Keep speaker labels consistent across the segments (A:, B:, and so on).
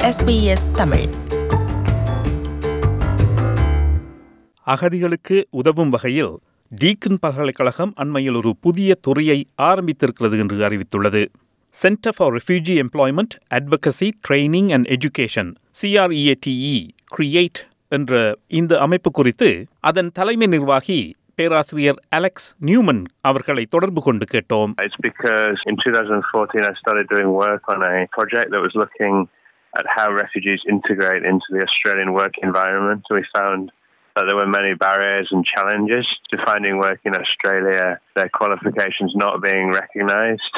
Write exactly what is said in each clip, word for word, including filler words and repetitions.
A: S B S Tamil.
B: அகதிகளுக்கு உதவும் வகையில் டீக்கன் பல்கலைக்கழகம் அண்மையில் ஒரு புதிய துறையை ஆரம்பித்திருக்கிறது என்று அறிவித்துள்ளது. Centre for refugee employment advocacy training and education C R E A T E create என்ற இந்த அமைப்பு குறித்து அதன் தலைமை நிர்வாகி பேராசிரியர் அலெக்ஸ் நியூமன் அவர்களை தொடர்பு கொண்டு கேட்டோம்.
C: It's because in twenty fourteen I started doing work on a project that was looking at how refugees integrate into the Australian work environment. We found that there were many barriers and challenges to finding work in Australia, their qualifications not being recognised,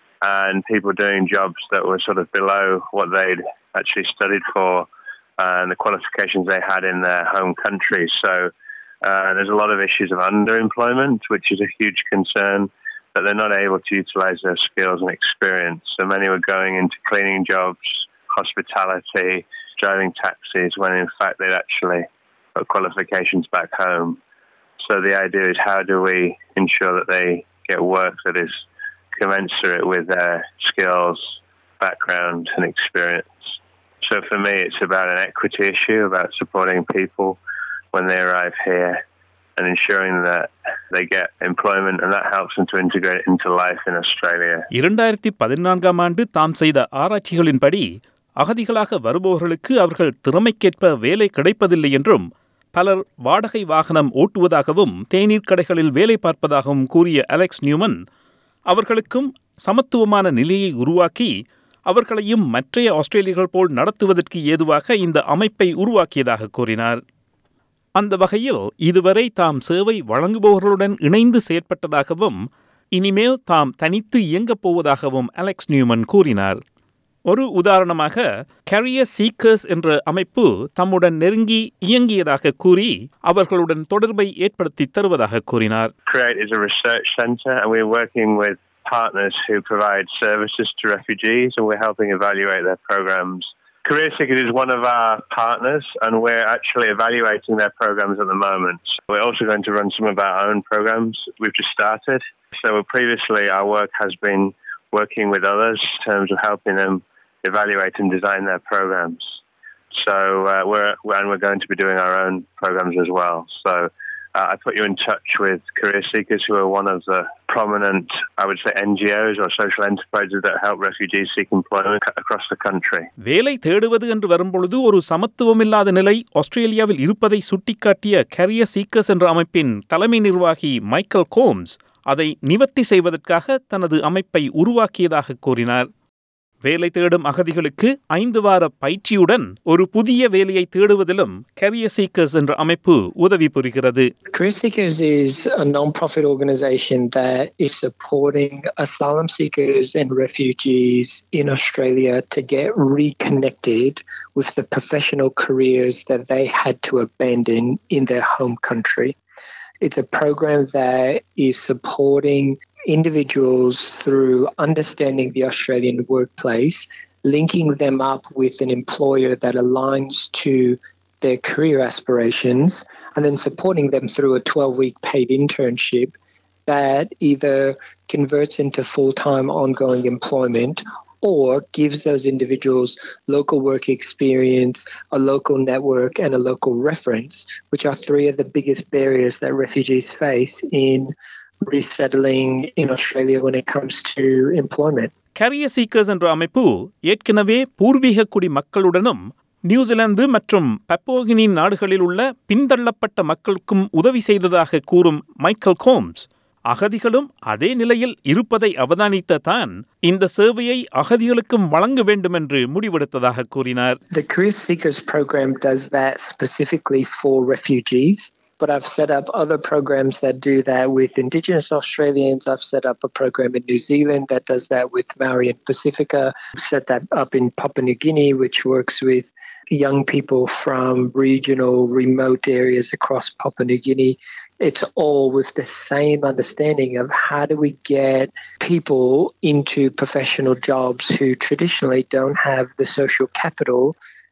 C: and people doing jobs that were sort of below what they'd actually studied for and the qualifications they had in their home country. So uh, there's a lot of issues of underemployment, which is a huge concern, that they're not able to utilise their skills and experience. So many were going into cleaning jobs, hospitality, driving taxis, when in fact they'd actually got qualifications back home. So the idea is, how do we ensure that they get work that is commensurate with their skills, background and experience? So for me it's about an equity issue, about supporting people when they arrive here and ensuring that they get employment, and that helps them to integrate into life in Australia.
B: இரண்டாயிரத்து பதினான்காம் ஆண்டு தாம் செய்த ஆராய்ச்சிகளின்படி அகதிகளாக வருபவர்களுக்கு அவர்கள் திறமைக்கேற்ப வேலை கிடைப்பதில்லை என்றும், பலர் வாடகை வாகனம் ஓட்டுவதாகவும் தேநீர் கடைகளில் வேலை பார்ப்பதாகவும் கூறிய அலெக்ஸ் நியூமன், அவர்களுக்கும் சமத்துவமான நிலையை உருவாக்கி அவர்களையும் மற்றைய ஆஸ்திரேலியர்கள் போல் நடத்துவதற்கு ஏதுவாக இந்த அமைப்பை உருவாக்கியதாக கூறினார். அந்த வகையில் இதுவரை தாம் சேவை வழங்குபவர்களுடன் இணைந்து செயற்பட்டதாகவும், இனிமேல் தாம் தனித்து இயங்கப் போவதாகவும் அலெக்ஸ் நியூமன் கூறினார். ஒரு உதாரணமாக, கேரியர் சீக்கர்ஸ் என்ற அமைப்பு தம்முடன் நெருங்கி இயங்கியதாக கூறி அவர்களுடன் தொடர்பை ஏற்படுத்தி தருவதாக கூறினார்.
C: Create is a research centre and we're working with partners who provide services to refugees, and we're helping evaluate their programs. Career Seekers is one of our partners and we're actually evaluating their programs at the moment. We're also going to run some of our own programs. We've just started. So previously our work has been working with others in terms of helping them evaluate and design their programs. So uh, we're and we're going to be doing our own programs as well. So uh, I put you in touch with Career Seekers, who are one of the prominent, I would say, N G Os or social enterprises that help refugees seek employment across the country.
B: வேலை தேடுவது என்று வரும்பொழுது ஒரு சமத்துவமில்லாத நிலை ஆஸ்திரேலியாவில் இருப்பதை சுட்டிக்காட்டிய carrier seekers என்ற அமைப்பின் தலைமை நிர்வாகி மைக்கேல் கோம்ஸ் அதை நிவர்த்தி செய்வதற்காக தனது அமைப்பை உருவாக்கியதாக கூறினார். வேலை தேடும் அகதிகளுக்கு ஐந்து வார பயிற்சியுடன் ஒரு புதிய வேலையை தேடுவதிலும் கேரியர் சீக்கர்ஸ் என்ற அமைப்பு உதவி புரிகிறது.
D: Career Seekers is a non-profit organisation that is supporting asylum seekers and refugees in Australia to get reconnected with the professional careers that they had to abandon in their home country. It's a program that is supporting individuals through understanding the Australian workplace, linking them up with an employer that aligns to their career aspirations, and then supporting them through a twelve-week paid internship that either converts into full-time ongoing employment or gives those individuals local work experience, a local network and a local reference, which are three of the biggest barriers that refugees face in resettling in Australia when it comes to employment.
B: Career seekers என்ற அமைப்பு ஏற்கனவே பூர்வீக குடி மக்களுடனும் New Zealand மற்றும் பப்போகினி நாடுகளில் உள்ள பின்தள்ளப்பட்ட மக்களுக்கும் உதவி செய்ததாக கூறும் மைக்கேல் கோம்ஸ், அகதிகளும் அதே நிலையில் இருப்பதை அவதானித்த தான் இந்த சேவையை அகதிகளுக்கும் வழங்க வேண்டும் என்று முடிவெடுத்ததாக கூறினார்.
D: The Career Seekers program does that specifically for refugees, but I've set up other programs that do that with Indigenous Australians. I've set up a program in New Zealand that does that with Maori and Pacifica. I've set that up in Papua New Guinea, which works with young people from regional, remote areas across Papua New Guinea. It's all with the same understanding of how do we get people into professional jobs who traditionally don't have the social capital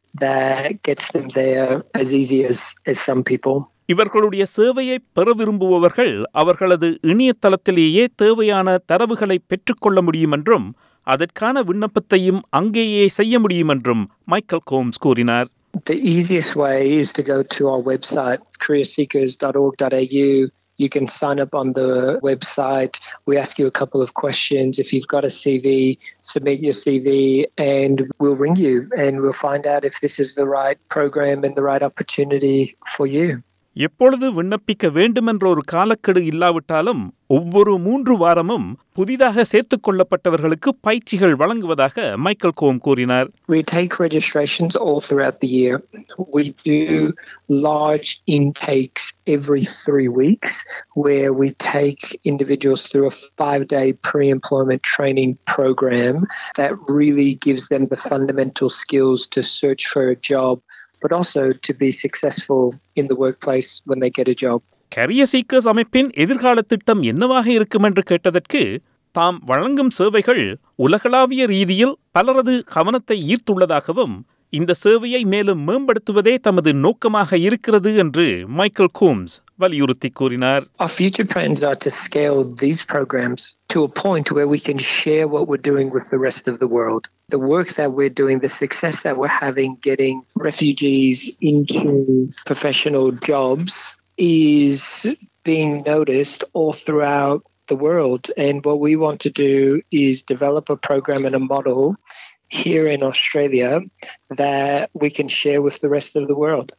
D: that gets them there as easy as, as some people.
B: இவர்களுடைய சேவையை பெற விரும்புபவர்கள் அவர்களது இணையதளத்திலேயே தேவையான தரவுகளை பெற்றுக்கொள்ள முடியும் என்றும், அதற்கான விண்ணப்பத்தையும் அங்கேயே செய்ய முடியும் என்றும் மைக்கேல் கோம்ஸ் கூறினார்.
D: The easiest way is to go to our website, career seekers dot org dot a u. You can sign up on the website. We ask you a couple of questions. If you've got a C V, submit your C V and we'll ring you and we'll find out if this is the right program and the right opportunity for you.
B: எப்பொழுது விண்ணப்பிக்க வேண்டுமென்ற ஒரு காலக்கெடு இல்லாவிட்டாலும் ஒவ்வொரு மூன்று வாரமும் புதிதாக சேர்த்துக் கொள்ளப்பட்டவர்களுக்கு பயிற்சிகள் வழங்குவதாக மைக்கேல் கோம் கூறினார்.
D: We take registrations all throughout the year. We do large intakes every three weeks where we take individuals through a five-day pre-employment training program that really gives them the fundamental skills to search for a job, but also to be successful in the workplace when they get a job.
B: Career seekers அமைப்பின் எதிர்கால திட்டம் என்னவாக இருக்கும் என்று கேட்டதற்கு, தாம் வழங்கும் சேவைகள் உலகளாவிய ரீதியில் பலரது கவனத்தை ஈர்த்துள்ளதாகவும் இந்த சேவையை மேலும் மேம்படுத்துவதே தமது நோக்கமாக இருக்கிறது என்று மைக்கேல் கோம்ஸ் வலியுறுத்தி கூறினார்.
D: Our future plans are to scale these programs to a point where we can share what we're doing with the rest of the world. The work that we're doing, the success that we're having getting refugees into professional jobs is being noticed all throughout the world. And what we want to do is develop a program and a model here in Australia that we can share with the rest of the world.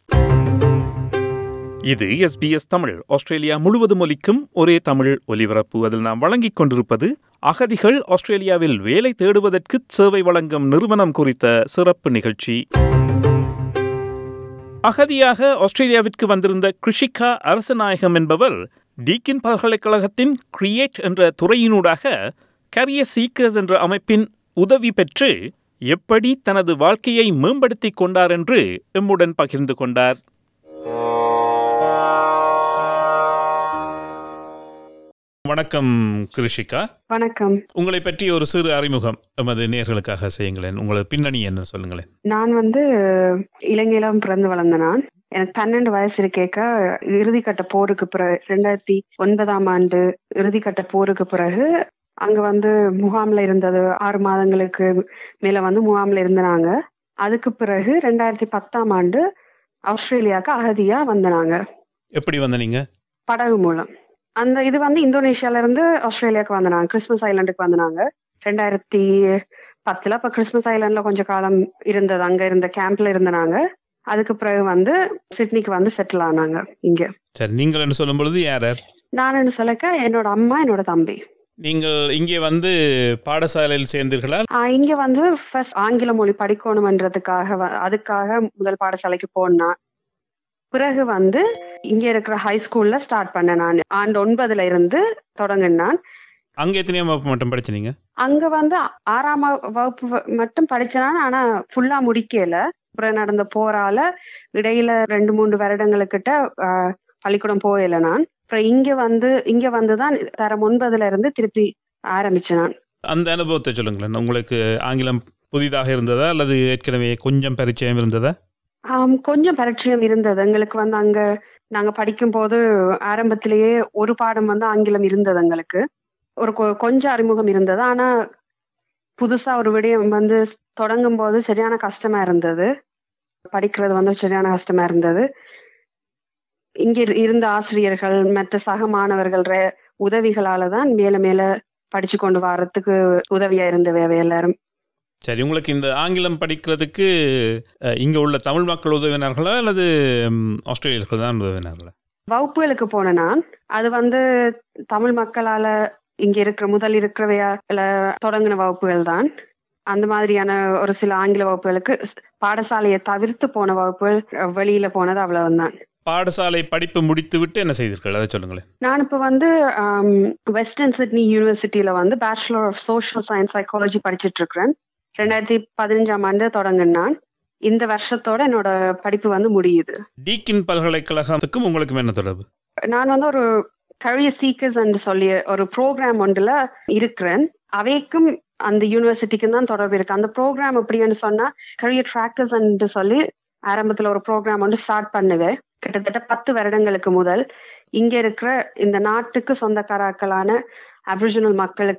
B: இது S B S Tamil, Australia முழுவதும் ஒலிக்கும் ஒரே தமிழ் ஒலிபரப்பு. அதில் நாம் வழங்கிக் கொண்டிருப்பது அகதிகள் ஆஸ்திரேலியாவில் வேலை தேடுவதற்கு சேவை வழங்கும் நிறுவனம் குறித்த சிறப்பு நிகழ்ச்சி. அகதியாக ஆஸ்திரேலியாவிற்கு வந்திருந்த கிருஷிகா அரசநாயகம் என்பவர் டீக்கின் பல்கலைக்கழகத்தின் கிரியேட் என்ற துறையினூடாக கரியர் சீக்கர்ஸ் என்ற அமைப்பின் உதவி பெற்று எப்படி தனது வாழ்க்கையை மேம்படுத்திக் கொண்டார் என்று எம்முடன் பகிர்ந்து கொண்டார். வணக்கம் கிருஷிகா.
A: வணக்கம்.
B: உங்களை பற்றி ஒரு சிறு அறிமுகம் எமது நேயர்களுக்காக செய்யுங்களேன். உங்களது பின்னணி என்ன சொல்லுங்களேன்.
A: நான் வந்து இலங்கையில பிறந்து வளர்ந்த நான். எனக்கு பன்னெண்டு வயசு இருக்கேக்க இறுதிக்கட்ட போருக்கு பிறகு ரெண்டாயிரத்தி ஒன்பதாம் ஆண்டு இறுதிக்கட்ட போருக்கு பிறகு அங்க வந்து முகாம்ல இருந்தது ஆறு மாதங்களுக்கு மேல வந்து முகாம்ல இருந்தாங்க. அதுக்கு பிறகு ரெண்டாயிரத்தி பத்தாம் ஆண்டு ஆஸ்திரேலியாவுக்கு அகதியா வந்தாங்க.
B: எப்படி வந்தீங்க?
A: படகு மூலம். அந்த இது வந்து இந்தோனேஷியால இருந்து ஆஸ்திரேலியாவுக்கு வந்தாங்க, கிறிஸ்மஸ் ஐலாண்டுக்கு வந்தாங்க ரெண்டாயிரத்தி பத்துல. அப்ப கிறிஸ்மஸ் ஐலாண்ட்ல கொஞ்சம் காலம் இருந்தது, அங்க இருந்த கேம்ப்ல இருந்தாங்க. அதுக்கு பிறகு வந்து சிட்னிக்கு வந்து செட்டில் ஆனாங்க இங்க.
B: சரி, நீங்கள் என்ன சொல்லும் பொழுது யார்?
A: நான் சொல்லக்க என்னோட அம்மா, என்னோட தம்பி.
B: நீங்கள் இங்கே வந்து பாடசாலையில் சேர்ந்தீர்களா?
A: இங்க வந்து ஃபர்ஸ்ட் ஆங்கில மொழி படிக்கணும்ன்றதுக்காக அதுக்காக முதல் பாடசாலைக்கு போனா. பிறகு வந்து இங்க இருக்கிற ஹை ஸ்கூல்ல ஸ்டார்ட் பண்ண. நான் ஆண்டு ஒன்பதுல இருந்து தொடங்கினான்.
B: அங்க எத்தனை வகுப்பு மட்டும் படிச்சீங்க?
A: அங்க வந்து ஆறாம் வகுப்பு மட்டும் படிச்சேன், ஆனா ஃபுல்லா முடிக்கல. அப்புறம் நடந்த போரால இடையில ரெண்டு மூன்று வருடங்களுக்கிட்ட ஆஹ் பள்ளிக்கூடம் போயில நான். அப்புறம் இங்க வந்து இங்க வந்துதான் தரம் ஒன்பதுல இருந்து திருப்பி ஆரம்பிச்சேன் நான்.
B: அந்த அனுபவத்தை சொல்லுங்களேன். உங்களுக்கு ஆங்கிலம் புதிதாக இருந்ததா அல்லது ஏற்கனவே கொஞ்சம் பரிச்சயம் இருந்ததா?
A: ஆஹ் கொஞ்சம் பரிச்சயம் இருந்தது எங்களுக்கு. வந்து அங்க நாங்க படிக்கும் போது ஆரம்பத்திலேயே ஒரு பாடம் வந்து ஆங்கிலம் இருந்தது எங்களுக்கு. ஒரு கொஞ்சம் அறிமுகம் இருந்தது. ஆனா புதுசா ஒரு விடயம் வந்து தொடங்கும் போது சரியான கஷ்டமா இருந்தது. படிக்கிறது வந்து சரியான கஷ்டமா இருந்தது. இங்க இருந்த ஆசிரியர்கள் மற்ற சக மாணவர்கள் உதவிகளாலதான் மேல மேல படிச்சு கொண்டு வர்றதுக்கு உதவியா இருந்தவை எல்லாரும்.
B: சரி, உங்களுக்கு இந்த ஆங்கிலம் படிக்கிறதுக்கு இங்க உள்ள தமிழ் மக்கள் உதவினார்களா அல்லது ஆஸ்திரேலியர்கள் தான் உதவினார்களா?
A: வகுப்புகளுக்கு போன நான். அது வந்து தமிழ் மக்களால இங்க இருக்கிற முதல் இருக்கிறவையால தொடங்கின வகுப்புகள் தான். அந்த மாதிரியான ஒரு சில ஆங்கில வகுப்புகளுக்கு பாடசாலையை தவிர்த்து போன வகுப்புகள் வெளியில போனது அவ்வளவுதான்.
B: பாடசாலை படிப்பு முடித்து விட்டு என்ன செய்தீர்கள் அதை சொல்லுங்களேன்.
A: நான் இப்ப வந்து வெஸ்டர்ன் சிட்னி யூனிவர்சிட்டியில வந்து bachelor of social science psychology படிச்சுட்டு இருக்கிறேன். ரெண்டாயிரத்தி பதினஞ்சாம் ஆண்டு தொடங்கினான். இந்த வருஷத்தோட என்னோட படிப்பு வந்து முடியுது.
B: டீக்கின் பல்கலைக்கழகத்துக்கும் உங்களுக்கும் என்ன தொடர்பு?
A: நான் வந்து ஒரு கரியர் சீக்கர்ஸ் என்று சொல்லி ஒரு ப்ரோக்ராம் ஒன்றுல இருக்கிறேன். அவைக்கும் அந்த யூனிவர்சிட்டிக்கும் தான் தொடர்பு இருக்கு. அந்த ப்ரோக்ராம் எப்படின்னு சொன்னா கரியர் ட்ராக்கர்ஸ் என்று சொல்லி ஆரம்பத்துல ஒரு ப்ரோக்ராம் ஒன்று ஸ்டார்ட் பண்ணுவேன். கிட்டத்தட்ட பத்து வருடங்களுக்கு முதல் இங்க இருக்கிற இந்த நாட்டுக்கு சொந்தக்காராக்களான அபிரிஜினல் மக்களுக்கு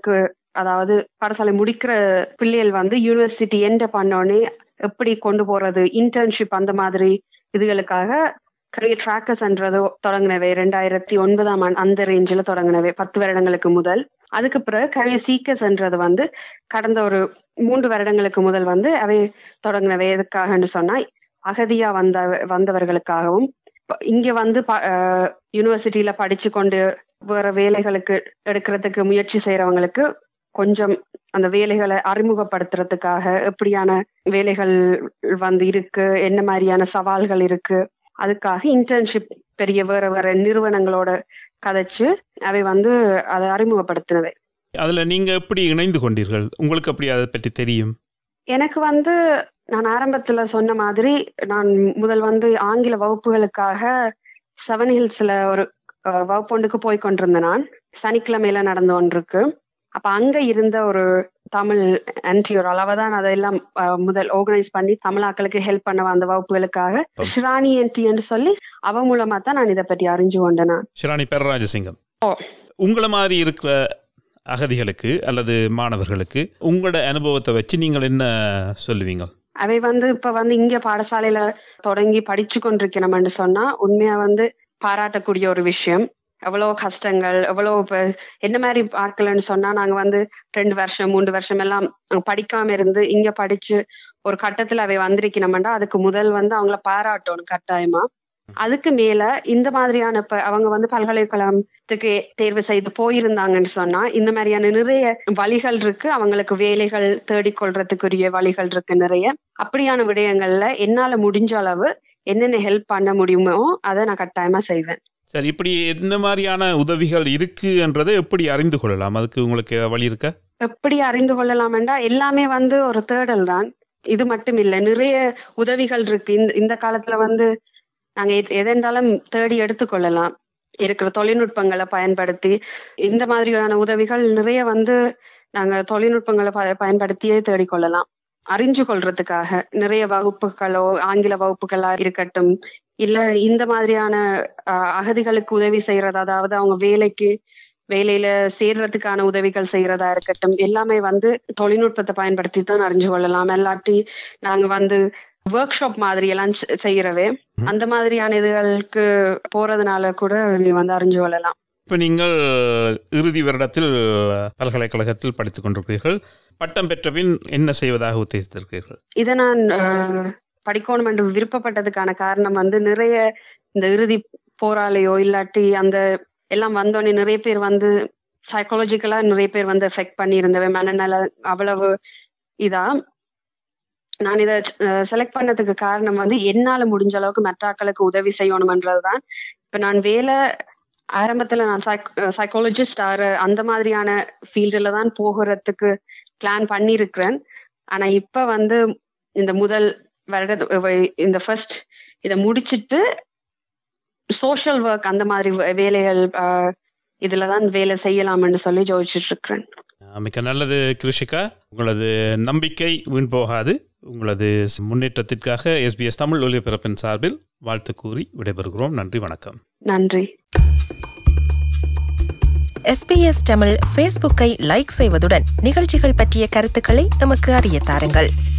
A: அதாவது பாடசாலை முடிக்கிற பிள்ளைகள் வந்து யூனிவர்சிட்டி என்ட பண்ணோடனே எப்படி கொண்டு போறது, இன்டர்ன்ஷிப் அந்த மாதிரி இதுகளுக்காக கரியர் ட்ராக்கர்ஸ்ன்றது தொடங்கினவே ரெண்டாயிரத்தி ஒன்பதாம் ஆண்டு அந்த ரேஞ்சில் தொடங்கினவே பத்து வருடங்களுக்கு முதல். அதுக்கு பிறகு கரியர் சீக்கர்ஸ்ன்றது வந்து கடந்த ஒரு மூன்று வருடங்களுக்கு முதல் வந்து அவை தொடங்கினவே. எதுக்காகன்னு சொன்னா அகதியா வந்த வந்தவர்களுக்காகவும் இங்க வந்து யூனிவர்சிட்டியில படிச்சு கொண்டு வேற வேலைகளுக்கு எடுக்கிறதுக்கு முயற்சி செய்யறவங்களுக்கு கொஞ்சம் அந்த வேலைகளை அறிமுகப்படுத்துறதுக்காக எப்படியான வேலைகள் வந்து இருக்கு, என்ன மாதிரியான சவால்கள் இருக்கு, அதுக்காக இன்டர்ன்ஷிப் பெரிய வேற வேற நிறுவனங்களோட கதைச்சு அவை வந்து அதை அறிமுகப்படுத்தினவை.
B: அதுல நீங்க எப்படி இணைந்து கொண்டீர்கள்? உங்களுக்கு அப்படி அதை பற்றி தெரியும்?
A: எனக்கு வந்து நான் ஆரம்பத்துல சொன்ன மாதிரி நான் முதல் வந்து ஆங்கில வகுப்புகளுக்காக செவன் ஹில்ஸ்ல ஒரு வகுப்பொண்டுக்கு போய் கொண்டிருந்தேன். நான் சனிக்கிழமையில நடந்து கொண்டிருக்கு. அப்ப அங்க இருந்த ஒரு தமிழ் ஆன்டி ஒரு அளவுதான் அதெல்லாம் முதல் ஆர்கனைஸ் பண்ணி தமிழாக்களுக்கு ஹெல்ப் பண்ண அந்த வகுப்புகளுக்காக ஷிராணி ஆன்டி என்று சொல்லி அவ மூலமா தான் நான் இதை பற்றி அறிஞ்சு கொண்டேன். நான்
B: ஷிராணி பெரராஜசிங்கம். உங்களை மாதிரி இருக்கிற அகதிகளுக்கு அல்லது மாணவர்களுக்கு உங்களோட அனுபவத்தை வச்சு நீங்கள் என்ன சொல்லுவீங்க?
A: அவை வந்து இப்ப வந்து இங்க பாடசாலையில தொடங்கி படிச்சு கொண்டிருக்கணும்னு சொன்னா உண்மையா வந்து பாராட்டக்கூடிய ஒரு விஷயம். எவ்வளவு கஷ்டங்கள், எவ்வளவு என்ன மாதிரி ஆட்கள்னு சொன்னா நாங்க வந்து ரெண்டு வருஷம் மூன்று வருஷம் எல்லாம் படிக்காம இருந்து இங்க படிச்சு ஒரு கட்டத்துல அவை வந்திருக்கணும்டா அதுக்கு முதல் வந்து அவங்கள பாராட்டணும் கட்டாயமா. அதுக்கு மேல இந்த மாதிரியான இப்ப அவங்க வந்து பல்கலைக்கழகத்துக்கு தேர்வு செய்து போயிருந்தாங்கன்னு சொன்னா இந்த மாதிரியான நிறைய வழிகள் இருக்கு, அவங்களுக்கு வேலைகள் தேடிக்கொள்றதுக்குரிய வழிகள் இருக்கு நிறைய. அப்படியான விடயங்கள்ல என்னால முடிஞ்ச அளவு என்னென்ன ஹெல்ப் பண்ண முடியுமோ அதை நான் கட்டாயமா செய்வேன்.
B: சரி, இப்படி எந்த மாதிரியான உதவிகள் இருக்குன்றதை எப்படி அறிந்து கொள்ளலாம்? அதுக்கு உங்களுக்கு வழி இருக்க?
A: எப்படி அறிந்து கொள்ளலாம்டா எல்லாமே வந்து ஒரு தேடல் தான். இது மட்டும் இல்லை, நிறைய உதவிகள் இருக்கு. இந்த இந்த காலத்துல வந்து நாங்க எதென்றாலும் தேடி எடுத்துக்கொள்ளலாம். இருக்கிற தொழில்நுட்பங்களை பயன்படுத்தி இந்த மாதிரியான உதவிகள் நிறைய வந்து நாங்க தொழில்நுட்பங்களை ப பயன்படுத்தியே தேடிக்கொள்ளலாம். அறிஞ்சு கொள்றதுக்காக நிறைய வகுப்புகளோ ஆங்கில வகுப்புகளா இருக்கட்டும், இல்ல இந்த மாதிரியான அஹ் அகதிகளுக்கு உதவி செய்யறது, அதாவது அவங்க வேலைக்கு வேலையில சேர்றதுக்கான உதவிகள் செய்யறதா இருக்கட்டும், எல்லாமே வந்து தொழில்நுட்பத்தை பயன்படுத்தி தான் அறிஞ்சு கொள்ளலாம். இல்லாட்டி நாங்க வந்து ஒர்க் ஷாப் மாதிரி எல்லாம் செய்யறவே அந்த மாதிரியான இதுகளுக்கு போறதுனால கூட நீ வந்து அறிஞ்சு கொள்ளலாம்.
B: இப்ப நீங்கள் இறுதி வருடத்தில் பல்கலைக்கழகத்தில் படித்துக் கொண்டிருக்கிறீர்கள். பட்டம் பெற்ற பின் என்ன செய்வதாக உத்தேசித்திருக்கிறீர்கள்?
A: இதை நான் படிக்கணும் என்று விருப்பப்பட்டதுக்கான காரணம் வந்து நிறைய இந்த இறுதி போராளையோ இல்லாட்டி அந்த எல்லாம் வந்தோடனே நிறைய பேர் வந்து சைக்காலஜிக்கலா நிறைய பேர் வந்து எஃபெக்ட் பண்ணி இருந்தவை மனநல அவ்வளவு இதா. நான் இதை செலக்ட் பண்ணதுக்கு காரணம் வந்து என்னால முடிஞ்ச அளவுக்கு மெட்ராக்களுக்கு உதவி செய்யணும்ன்றதுதான். இப்ப நான் வேலை ஆரம்பத்துல நான் சைக் சைக்காலஜிஸ்ட் ஆறு அந்த மாதிரியான ஃபீல்டுல தான் போகிறதுக்கு பிளான் பண்ணியிருக்கிறேன். ஆனா இப்ப வந்து இந்த முதல் வருட இந்த ஃபர்ஸ்ட் இதை முடிச்சுட்டு சோஷியல் ஒர்க் அந்த மாதிரி வேலைகள் இதுலதான் வேலை செய்யலாம்னு சொல்லி யோசிச்சுட்டு இருக்கிறேன்.
B: மிக்க நல்லது கிருஷிகா. உங்களது நம்பிக்கை வீண் போகாது. உங்களது முன்னேற்றத்திற்காக எஸ்பிஎஸ் தமிழ் ஒலிபரப்பின் சார்பில் வாழ்த்து கூறி விடைபெறுகிறோம். நன்றி, வணக்கம்.
A: நன்றி.
E: எஸ்பிஎஸ் தமிழ் ஃபேஸ்புக்கை லைக் செய்வதுடன் நிகழ்ச்சிகள் பற்றிய கருத்துக்களை எமக்கு அறிய தாருங்கள்.